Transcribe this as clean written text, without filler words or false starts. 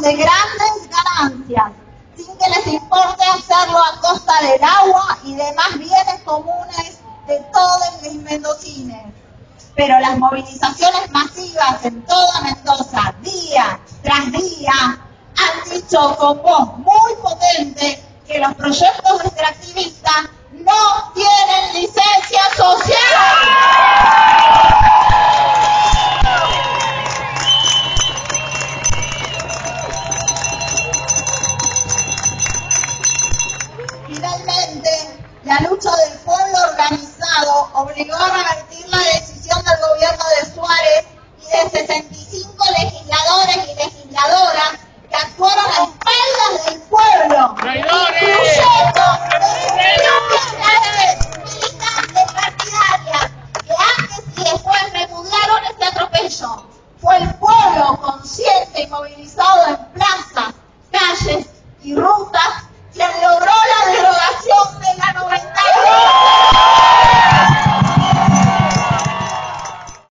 de grandes ganancias, sin que les importe hacerlo a costa del agua y demás bienes comunes de todos los mendocinos. Pero las movilizaciones masivas en toda Mendoza, día tras día, han dicho con voz muy potente que los proyectos extractivistas no tienen licencia social. Finalmente, la lucha del pueblo organizado obligó a revertir la decisión del gobierno de Suárez y de 65 legisladores y legisladoras que actuaron a espaldas del pueblo, incluyendo militantes partidarias que antes y después repudiaron este atropello. Fue el pueblo consciente y movilizado en